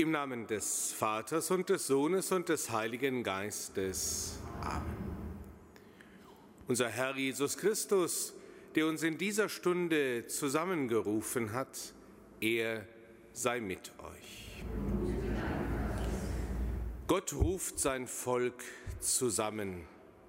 Im Namen des Vaters und des Sohnes und des Heiligen Geistes. Amen. Unser Herr Jesus Christus, der uns in dieser Stunde zusammengerufen hat, er sei mit euch. Gott ruft sein Volk zusammen.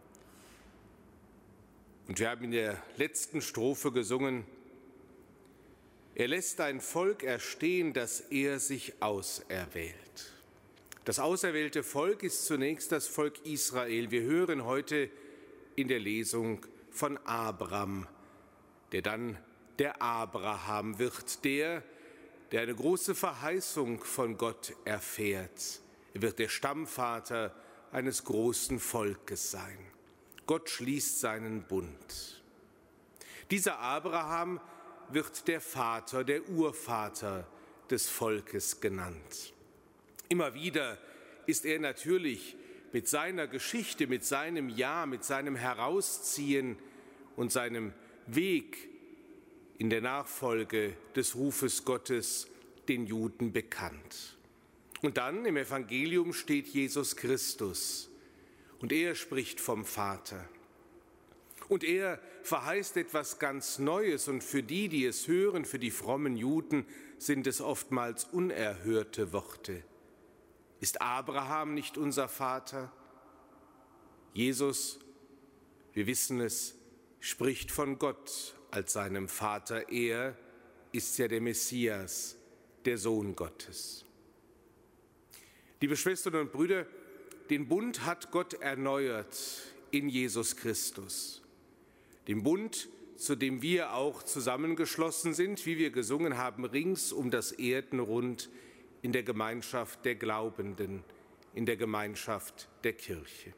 Und wir haben in der letzten Strophe gesungen: Er lässt ein Volk erstehen, das er sich auserwählt. Das auserwählte Volk ist zunächst das Volk Israel. Wir hören heute in der Lesung von Abraham, der dann der Abraham wird, der eine große Verheißung von Gott erfährt. Er wird der Stammvater eines großen Volkes sein. Gott schließt seinen Bund. Dieser Abraham wird der Vater, der Urvater des Volkes genannt. Immer wieder ist er natürlich mit seiner Geschichte, mit seinem Ja, mit seinem Herausziehen und seinem Weg in der Nachfolge des Rufes Gottes den Juden bekannt. Und dann im Evangelium steht Jesus Christus und er spricht vom Vater. Und er verheißt etwas ganz Neues und für die, die es hören, für die frommen Juden, sind es oftmals unerhörte Worte. Ist Abraham nicht unser Vater? Jesus, wir wissen es, spricht von Gott als seinem Vater. Er ist ja der Messias, der Sohn Gottes. Liebe Schwestern und Brüder, den Bund hat Gott erneuert in Jesus Christus. Den Bund, zu dem wir auch zusammengeschlossen sind, wie wir gesungen haben, rings um das Erdenrund in der Gemeinschaft der Glaubenden, in der Gemeinschaft der Kirche.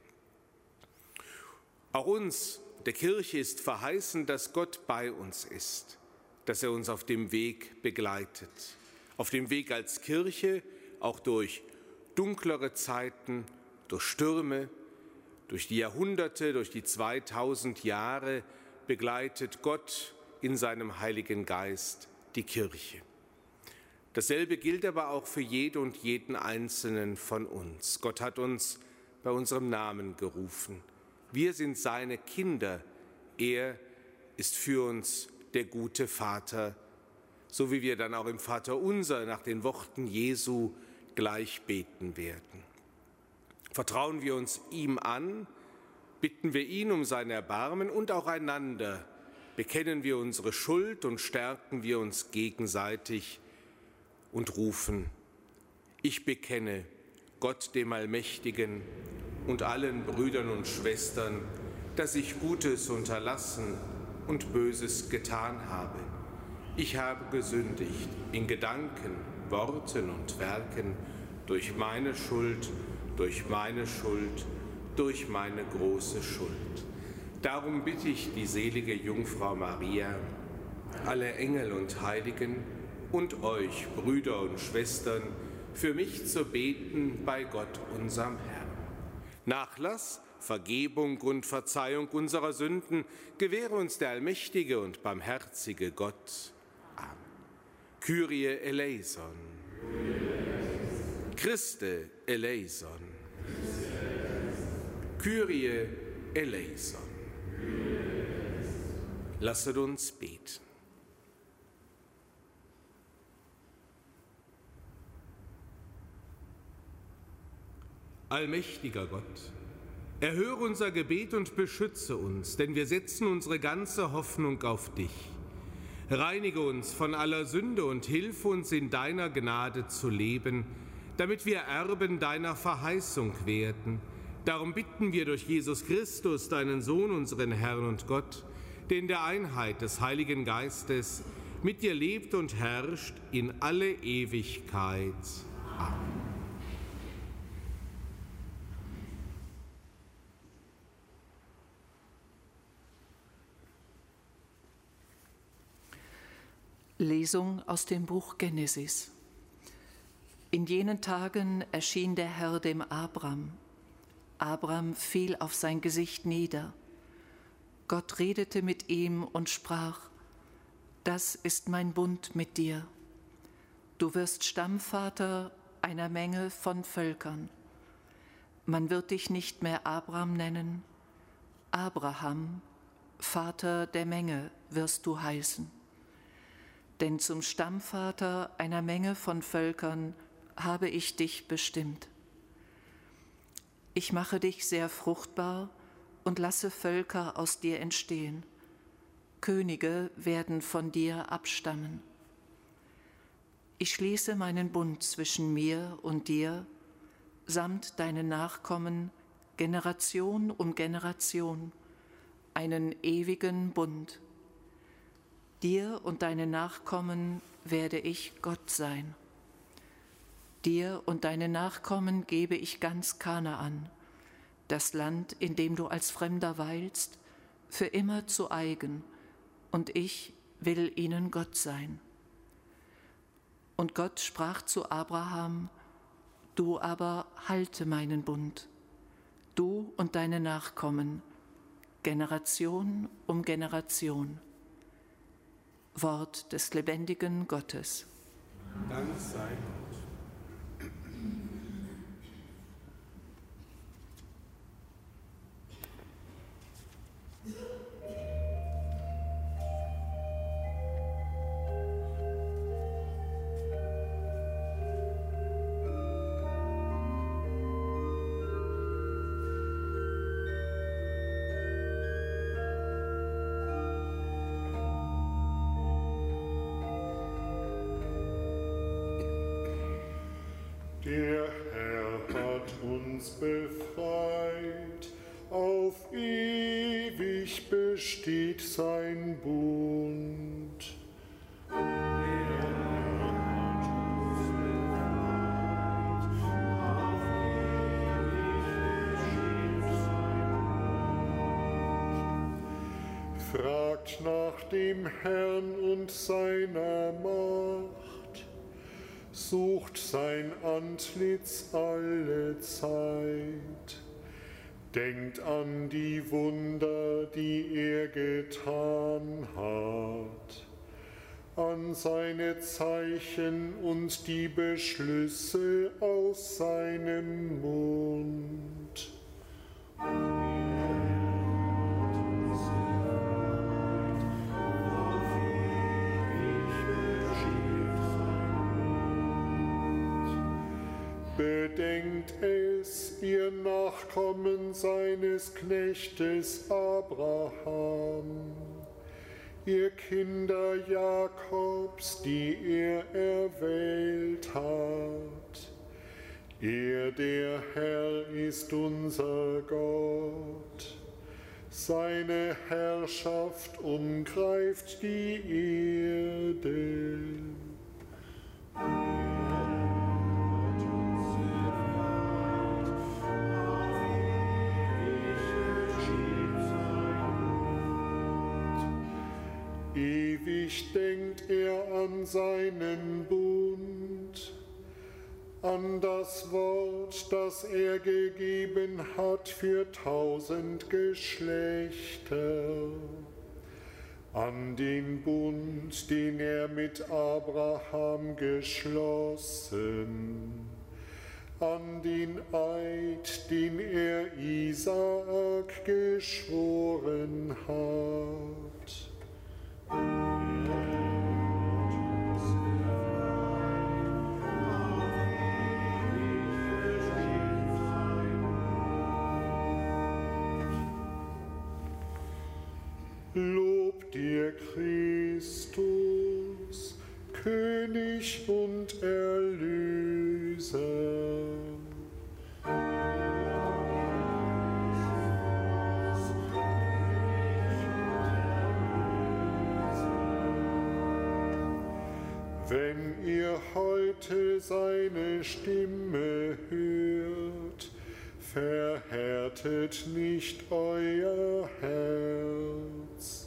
Auch uns, der Kirche, ist verheißen, dass Gott bei uns ist, dass er uns auf dem Weg begleitet. Auf dem Weg als Kirche, auch durch dunklere Zeiten, durch Stürme, durch die Jahrhunderte, durch die 2000 Jahre begleitet Gott in seinem Heiligen Geist die Kirche. Dasselbe gilt aber auch für jede und jeden Einzelnen von uns. Gott hat uns bei unserem Namen gerufen. Wir sind seine Kinder. Er ist für uns der gute Vater, so wie wir dann auch im Vaterunser nach den Worten Jesu gleich beten werden. Vertrauen wir uns ihm an, bitten wir ihn um sein Erbarmen und auch einander, bekennen wir unsere Schuld und stärken wir uns gegenseitig und rufen: Ich bekenne Gott dem Allmächtigen und allen Brüdern und Schwestern, dass ich Gutes unterlassen und Böses getan habe. Ich habe gesündigt in Gedanken, Worten und Werken durch meine Schuld, durch meine große Schuld. Darum bitte ich die selige Jungfrau Maria, alle Engel und Heiligen und euch, Brüder und Schwestern, für mich zu beten bei Gott, unserem Herrn. Nachlass, Vergebung und Verzeihung unserer Sünden gewähre uns der allmächtige und barmherzige Gott. Amen. Kyrie eleison. Christe eleison. Kyrie eleison. Lasset uns beten. Allmächtiger Gott, erhöre unser Gebet und beschütze uns, denn wir setzen unsere ganze Hoffnung auf dich. Reinige uns von aller Sünde und hilf uns, in deiner Gnade zu leben, damit wir Erben deiner Verheißung werden. Darum bitten wir durch Jesus Christus, deinen Sohn, unseren Herrn und Gott, der in der Einheit des Heiligen Geistes mit dir lebt und herrscht in alle Ewigkeit. Amen. Lesung aus dem Buch Genesis. In jenen Tagen erschien der Herr dem Abram. Abram fiel auf sein Gesicht nieder. Gott redete mit ihm und sprach: Das ist mein Bund mit dir. Du wirst Stammvater einer Menge von Völkern. Man wird dich nicht mehr Abram nennen, Abraham, Vater der Menge wirst du heißen. Denn zum Stammvater einer Menge von Völkern habe ich dich bestimmt. Ich mache dich sehr fruchtbar und lasse Völker aus dir entstehen. Könige werden von dir abstammen. Ich schließe meinen Bund zwischen mir und dir, samt deinen Nachkommen, Generation um Generation, einen ewigen Bund. Dir und deinen Nachkommen werde ich Gott sein. Dir und deinen Nachkommen gebe ich ganz Kanaan, das Land, in dem du als Fremder weilst, für immer zu eigen, und ich will ihnen Gott sein. Und Gott sprach zu Abraham: Du aber halte meinen Bund, du und deine Nachkommen, Generation um Generation. Wort des lebendigen Gottes. Dank sei Gott. Der Herr hat uns befreit, auf ewig besteht sein Bund. Der Herr hat uns befreit, auf ewig besteht sein Bund. Fragt nach dem Herrn und seiner Macht. Sucht sein Antlitz alle Zeit. Denkt an die Wunder, die er getan hat, an seine Zeichen und die Beschlüsse aus seinem Mund. Bedenkt es, ihr Nachkommen seines Knechtes Abraham, ihr Kinder Jakobs, die er erwählt hat. Er, der Herr, ist unser Gott. Seine Herrschaft umgreift die Erde. Ewig denkt er an seinen Bund, an das Wort, das er gegeben hat für 1000 Geschlechter, an den Bund, den er mit Abraham geschlossen, an den Eid, den er Isaak geschworen hat. Lob dir, Christus, König und Erlöser. Wenn ihr heute seine Stimme hört, verhärtet nicht euer Herz.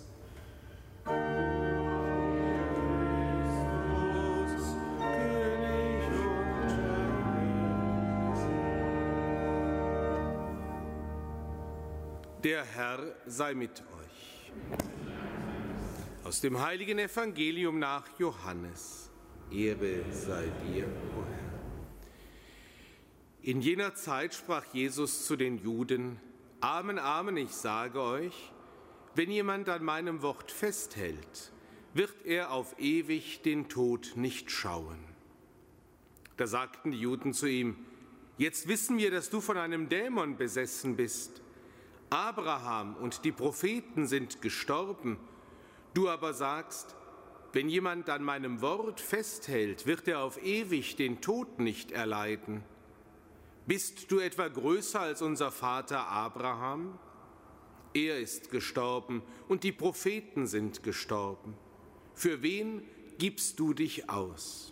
Der Herr sei mit euch. Aus dem heiligen Evangelium nach Johannes. Ehre sei dir, o Herr. In jener Zeit sprach Jesus zu den Juden: Amen, Amen, ich sage euch, wenn jemand an meinem Wort festhält, wird er auf ewig den Tod nicht schauen. Da sagten die Juden zu ihm: Jetzt wissen wir, dass du von einem Dämon besessen bist. Abraham und die Propheten sind gestorben. Du aber sagst, wenn jemand an meinem Wort festhält, wird er auf ewig den Tod nicht erleiden. Bist du etwa größer als unser Vater Abraham? Er ist gestorben und die Propheten sind gestorben. Für wen gibst du dich aus?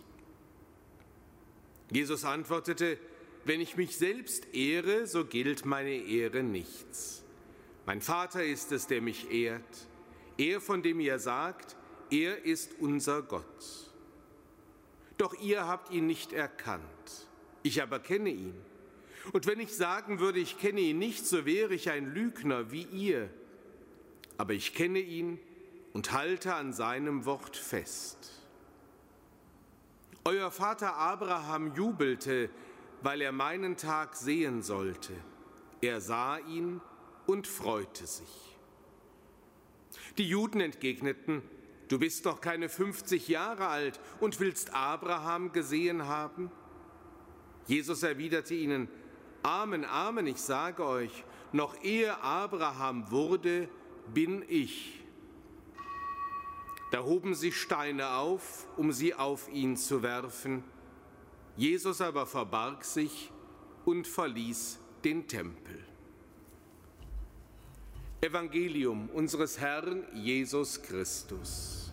Jesus antwortete: Wenn ich mich selbst ehre, so gilt meine Ehre nichts. Mein Vater ist es, der mich ehrt. Er, von dem ihr sagt, er ist unser Gott. Doch ihr habt ihn nicht erkannt. Ich aber kenne ihn. Und wenn ich sagen würde, ich kenne ihn nicht, so wäre ich ein Lügner wie ihr. Aber ich kenne ihn und halte an seinem Wort fest. Euer Vater Abraham jubelte, weil er meinen Tag sehen sollte. Er sah ihn und freute sich. Die Juden entgegneten: Du bist doch keine 50 Jahre alt und willst Abraham gesehen haben? Jesus erwiderte ihnen: Amen, Amen, ich sage euch, noch ehe Abraham wurde, bin ich. Da hoben sie Steine auf, um sie auf ihn zu werfen. Jesus aber verbarg sich und verließ den Tempel. Evangelium unseres Herrn Jesus Christus.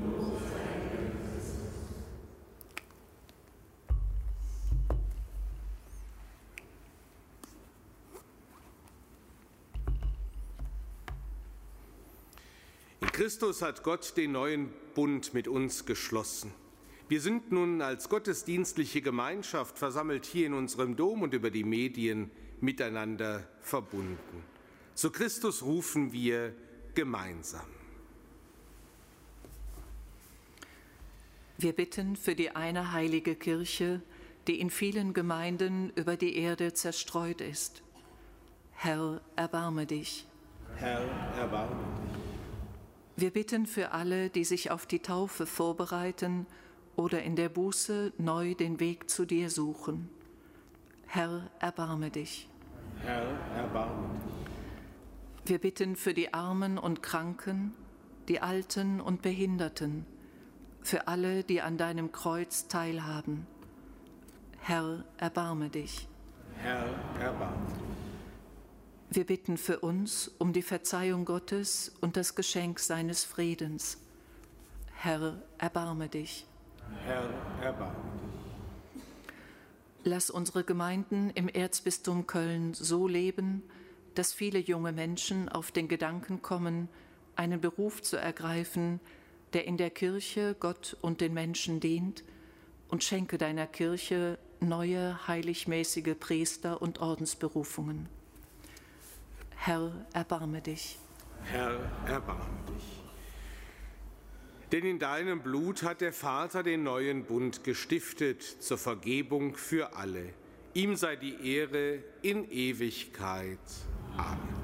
In Christus hat Gott den neuen Bund mit uns geschlossen. Wir sind nun als gottesdienstliche Gemeinschaft versammelt hier in unserem Dom und über die Medien miteinander verbunden. Zu Christus rufen wir gemeinsam. Wir bitten für die eine heilige Kirche, die in vielen Gemeinden über die Erde zerstreut ist. Herr, erbarme dich. Herr, erbarme dich. Wir bitten für alle, die sich auf die Taufe vorbereiten oder in der Buße neu den Weg zu dir suchen. Herr, erbarme dich. Herr, erbarme dich. Wir bitten für die Armen und Kranken, die Alten und Behinderten, für alle, die an deinem Kreuz teilhaben. Herr, erbarme dich. Herr, erbarme dich. Wir bitten für uns um die Verzeihung Gottes und das Geschenk seines Friedens. Herr, erbarme dich. Herr, erbarme dich. Lass unsere Gemeinden im Erzbistum Köln so leben, dass viele junge Menschen auf den Gedanken kommen, einen Beruf zu ergreifen, der in der Kirche Gott und den Menschen dient, und schenke deiner Kirche neue heiligmäßige Priester- und Ordensberufungen. Herr, erbarme dich. Herr, erbarme dich. Denn in deinem Blut hat der Vater den neuen Bund gestiftet zur Vergebung für alle. Ihm sei die Ehre in Ewigkeit. Amen.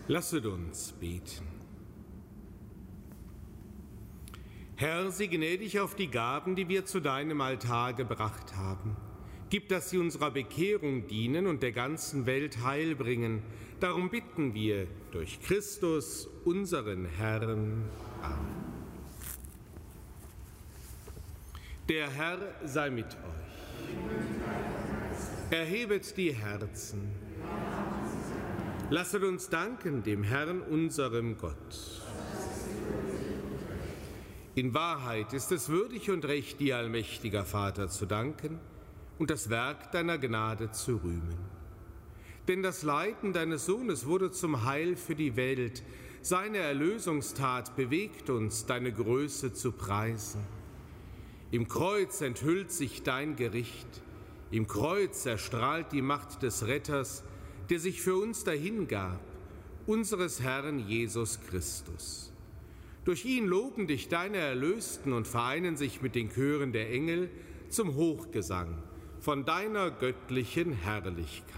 Lasset uns beten. Herr, sieh gnädig auf die Gaben, die wir zu deinem Altar gebracht haben. Gib, dass sie unserer Bekehrung dienen und der ganzen Welt Heil bringen. Darum bitten wir durch Christus, unseren Herrn. Amen. Der Herr sei mit euch. Erhebet die Herzen. Lasset uns danken dem Herrn, unserem Gott. In Wahrheit ist es würdig und recht, dir, allmächtiger Vater, zu danken und das Werk deiner Gnade zu rühmen. Denn das Leiden deines Sohnes wurde zum Heil für die Welt. Seine Erlösungstat bewegt uns, deine Größe zu preisen. Im Kreuz enthüllt sich dein Gericht. Im Kreuz erstrahlt die Macht des Retters, der sich für uns dahingab, unseres Herrn Jesus Christus. Durch ihn loben dich deine Erlösten und vereinen sich mit den Chören der Engel zum Hochgesang von deiner göttlichen Herrlichkeit.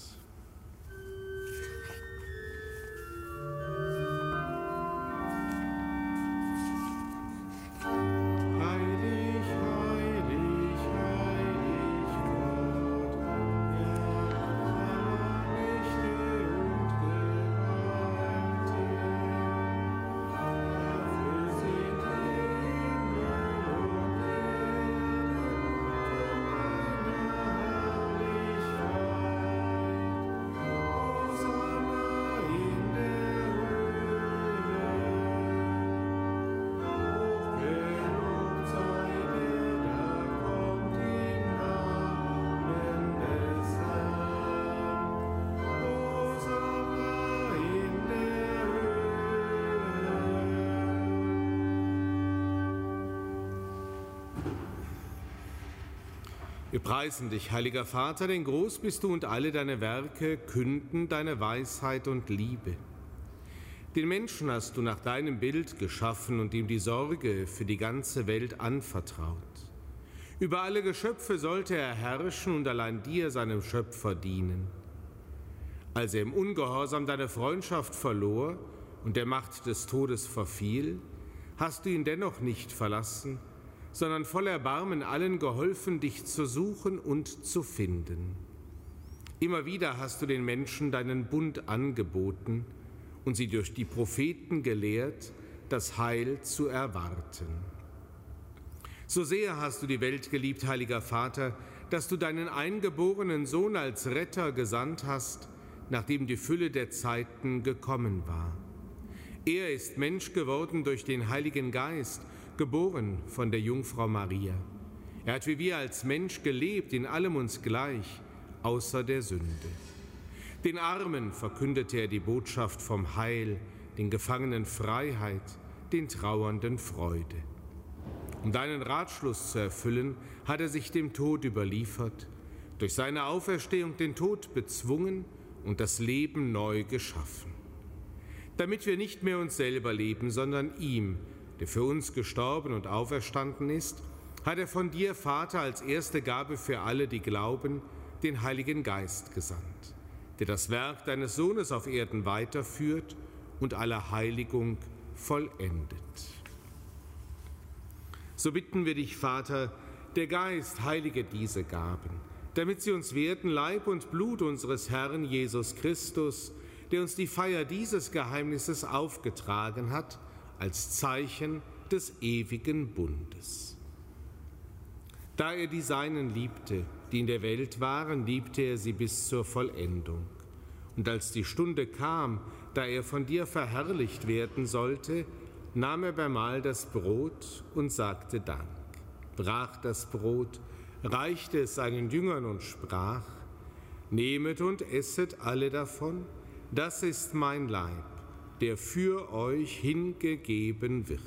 Wir preisen dich, heiliger Vater, denn groß bist du und alle deine Werke künden deine Weisheit und Liebe. Den Menschen hast du nach deinem Bild geschaffen und ihm die Sorge für die ganze Welt anvertraut. Über alle Geschöpfe sollte er herrschen und allein dir, seinem Schöpfer, dienen. Als er im Ungehorsam deine Freundschaft verlor und der Macht des Todes verfiel, hast du ihn dennoch nicht verlassen, sondern voll Erbarmen allen geholfen, dich zu suchen und zu finden. Immer wieder hast du den Menschen deinen Bund angeboten und sie durch die Propheten gelehrt, das Heil zu erwarten. So sehr hast du die Welt geliebt, heiliger Vater, dass du deinen eingeborenen Sohn als Retter gesandt hast, nachdem die Fülle der Zeiten gekommen war. Er ist Mensch geworden durch den Heiligen Geist, geboren von der Jungfrau Maria. Er hat wie wir als Mensch gelebt, in allem uns gleich, außer der Sünde. Den Armen verkündete er die Botschaft vom Heil, den Gefangenen Freiheit, den Trauernden Freude. Um deinen Ratschluss zu erfüllen, hat er sich dem Tod überliefert, durch seine Auferstehung den Tod bezwungen und das Leben neu geschaffen. Damit wir nicht mehr uns selber leben, sondern ihm, der für uns gestorben und auferstanden ist, hat er von dir, Vater, als erste Gabe für alle, die glauben, den Heiligen Geist gesandt, der das Werk deines Sohnes auf Erden weiterführt und alle Heiligung vollendet. So bitten wir dich, Vater, der Geist heilige diese Gaben, damit sie uns werden Leib und Blut unseres Herrn Jesus Christus, der uns die Feier dieses Geheimnisses aufgetragen hat, als Zeichen des ewigen Bundes. Da er die Seinen liebte, die in der Welt waren, liebte er sie bis zur Vollendung. Und als die Stunde kam, da er von dir verherrlicht werden sollte, nahm er beim Mahl das Brot und sagte Dank, brach das Brot, reichte es seinen Jüngern und sprach: Nehmet und esset alle davon, das ist mein Leib, der für euch hingegeben wird.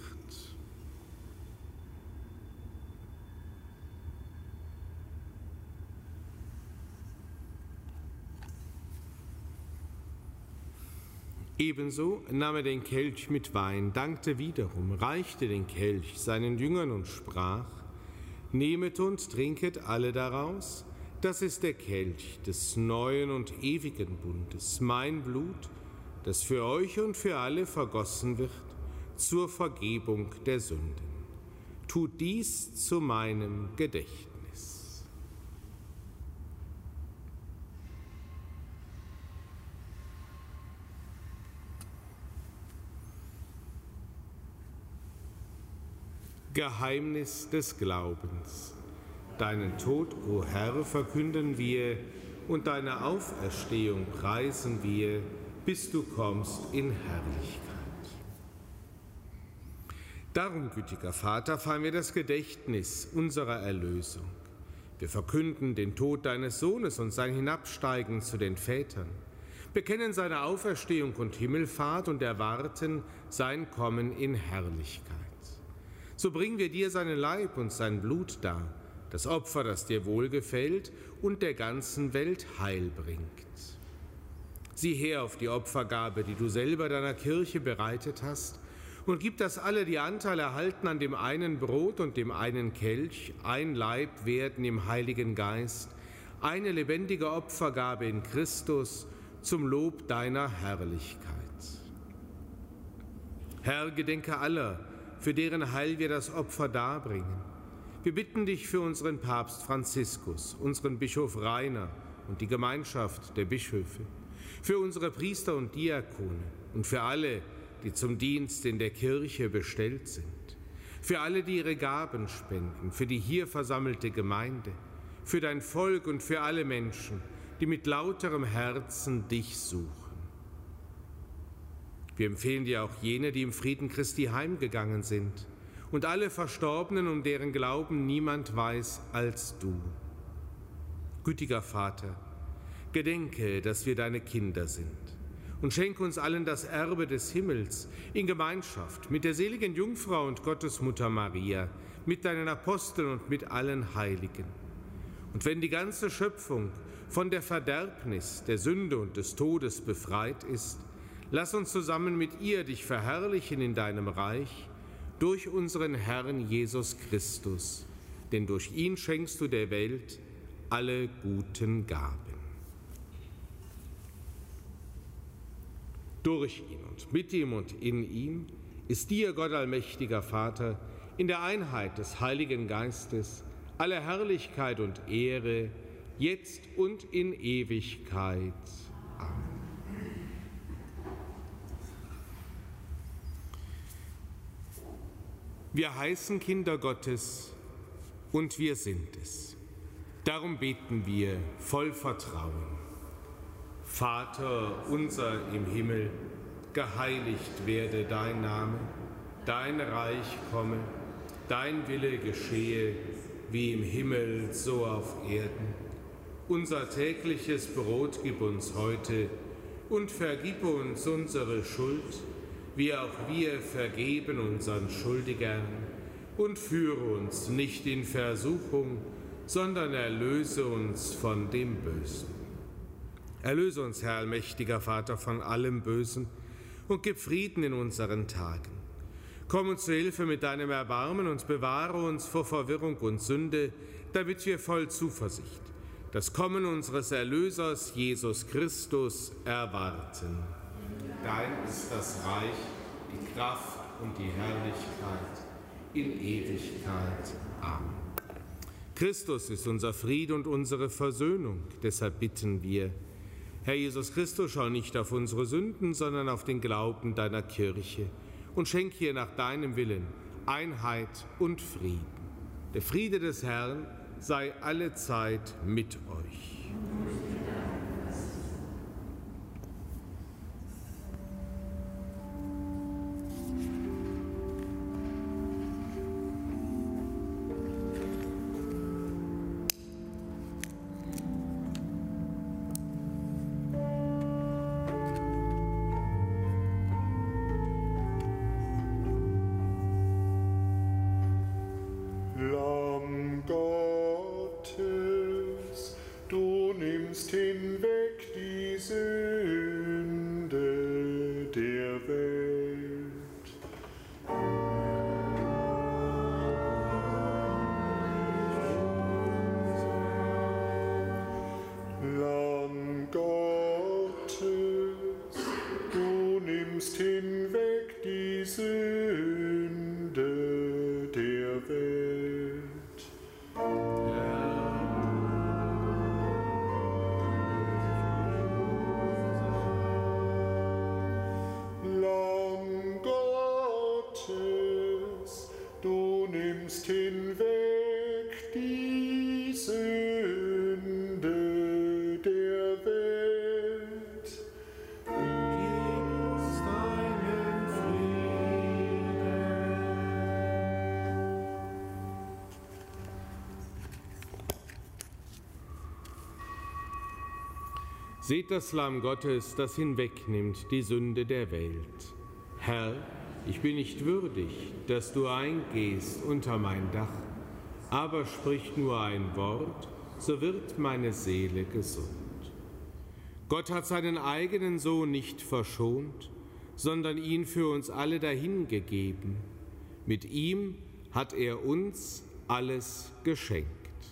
Ebenso nahm er den Kelch mit Wein, dankte wiederum, reichte den Kelch seinen Jüngern und sprach: Nehmet und trinket alle daraus, das ist der Kelch des neuen und ewigen Bundes, mein Blut, das für euch und für alle vergossen wird, zur Vergebung der Sünden. Tut dies zu meinem Gedächtnis. Geheimnis des Glaubens. Deinen Tod, o Herr, verkünden wir, und deine Auferstehung preisen wir, bis du kommst in Herrlichkeit. Darum, gütiger Vater, feiern wir das Gedächtnis unserer Erlösung. Wir verkünden den Tod deines Sohnes und sein Hinabsteigen zu den Vätern, bekennen seine Auferstehung und Himmelfahrt und erwarten sein Kommen in Herrlichkeit. So bringen wir dir seinen Leib und sein Blut dar, das Opfer, das dir wohlgefällt und der ganzen Welt Heil bringt. Sieh her auf die Opfergabe, die du selber deiner Kirche bereitet hast, und gib, dass alle, die Anteil erhalten an dem einen Brot und dem einen Kelch, ein Leib werden im Heiligen Geist, eine lebendige Opfergabe in Christus zum Lob deiner Herrlichkeit. Herr, gedenke aller, für deren Heil wir das Opfer darbringen. Wir bitten dich für unseren Papst Franziskus, unseren Bischof Rainer und die Gemeinschaft der Bischöfe, für unsere Priester und Diakone und für alle, die zum Dienst in der Kirche bestellt sind, für alle, die ihre Gaben spenden, für die hier versammelte Gemeinde, für dein Volk und für alle Menschen, die mit lauterem Herzen dich suchen. Wir empfehlen dir auch jene, die im Frieden Christi heimgegangen sind, und alle Verstorbenen, um deren Glauben niemand weiß als du. Gütiger Vater, gedenke, dass wir deine Kinder sind, und schenke uns allen das Erbe des Himmels in Gemeinschaft mit der seligen Jungfrau und Gottesmutter Maria, mit deinen Aposteln und mit allen Heiligen. Und wenn die ganze Schöpfung von der Verderbnis, der Sünde und des Todes befreit ist, lass uns zusammen mit ihr dich verherrlichen in deinem Reich, durch unseren Herrn Jesus Christus, denn durch ihn schenkst du der Welt alle guten Gaben. Durch ihn und mit ihm und in ihm ist dir, Gott allmächtiger Vater, in der Einheit des Heiligen Geistes alle Herrlichkeit und Ehre, jetzt und in Ewigkeit. Amen. Wir heißen Kinder Gottes und wir sind es. Darum beten wir voll Vertrauen. Vater unser im Himmel, geheiligt werde dein Name, dein Reich komme, dein Wille geschehe, wie im Himmel, so auf Erden. Unser tägliches Brot gib uns heute und vergib uns unsere Schuld, wie auch wir vergeben unseren Schuldigern, und führe uns nicht in Versuchung, sondern erlöse uns von dem Bösen. Erlöse uns, Herr allmächtiger Vater, von allem Bösen und gib Frieden in unseren Tagen. Komm uns zu Hilfe mit deinem Erbarmen und bewahre uns vor Verwirrung und Sünde, damit wir voll Zuversicht das Kommen unseres Erlösers Jesus Christus erwarten. Dein ist das Reich, die Kraft und die Herrlichkeit in Ewigkeit. Amen. Christus ist unser Friede und unsere Versöhnung. Deshalb bitten wir, Herr Jesus Christus, schau nicht auf unsere Sünden, sondern auf den Glauben deiner Kirche und schenk ihr nach deinem Willen Einheit und Frieden. Der Friede des Herrn sei allezeit mit euch. Hinweg die Sünde der Welt. Lamm Gottes, du Seht das Lamm Gottes, das hinwegnimmt die Sünde der Welt. Herr, ich bin nicht würdig, dass du eingehst unter mein Dach, aber sprich nur ein Wort, so wird meine Seele gesund. Gott hat seinen eigenen Sohn nicht verschont, sondern ihn für uns alle dahingegeben. Mit ihm hat er uns alles geschenkt.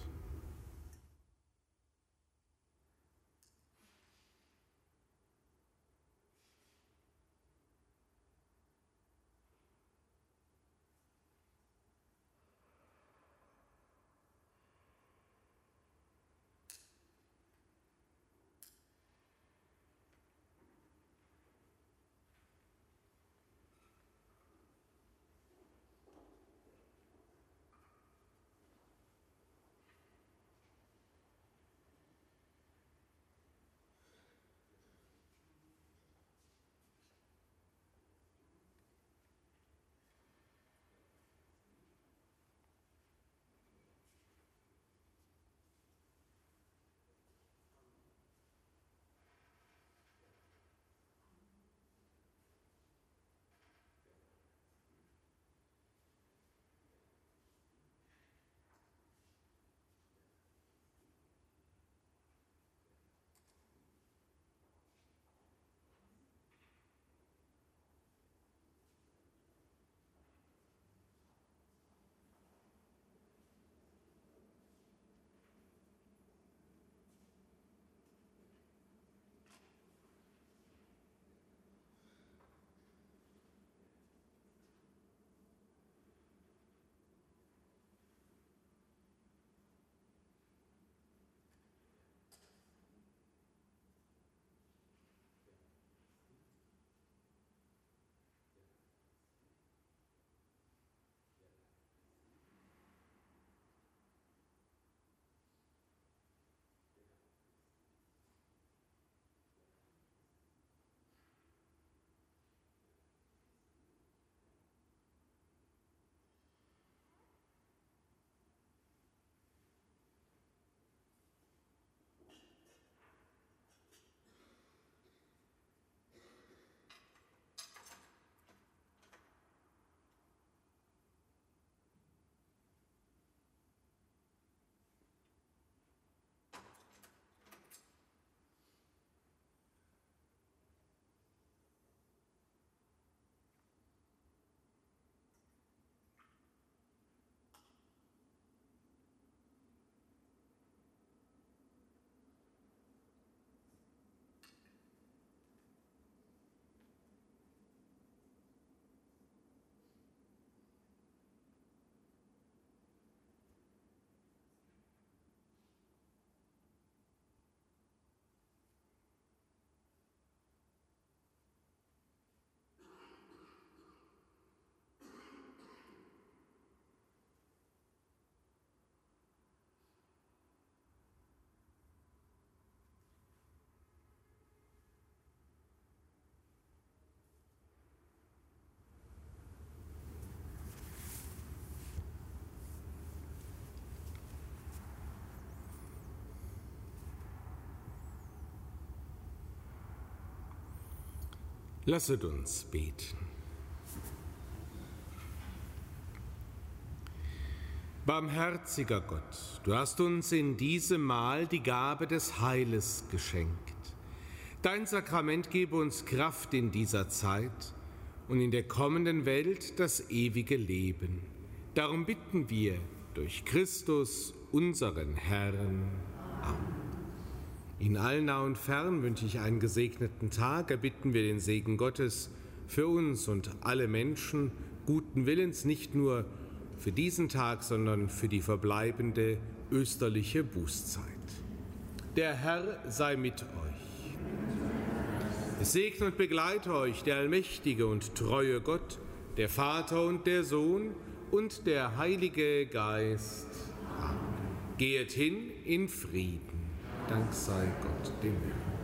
Lasset uns beten. Barmherziger Gott, du hast uns in diesem Mahl die Gabe des Heiles geschenkt. Dein Sakrament gebe uns Kraft in dieser Zeit und in der kommenden Welt das ewige Leben. Darum bitten wir durch Christus, unseren Herrn. Amen. In allen nah und fern wünsche ich einen gesegneten Tag. Erbitten wir den Segen Gottes für uns und alle Menschen guten Willens, nicht nur für diesen Tag, sondern für die verbleibende österliche Bußzeit. Der Herr sei mit euch. Es segne und begleite euch der allmächtige und treue Gott, der Vater und der Sohn und der Heilige Geist. Amen. Gehet hin in Frieden. Dank sei Gott dem Herrn.